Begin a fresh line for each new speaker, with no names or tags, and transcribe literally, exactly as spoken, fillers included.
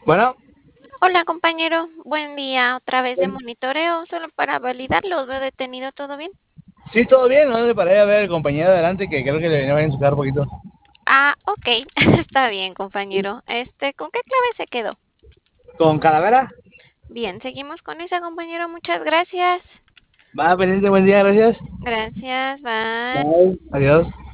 Bueno,
Hola compañero, buen día, otra vez de monitoreo, solo para validarlo, ¿veo detenido todo bien?
sí, todo bien, no le paré a ver al compañero de adelante que creo que le venía a ensuciar un poquito.
Ah, ok, está bien compañero. Este, ¿con qué clave se quedó?
¿Con Calavera?
Bien, seguimos con esa compañero, muchas gracias.
Va, pendiente, buen día, gracias.
Gracias, bye.
Bye. Adiós.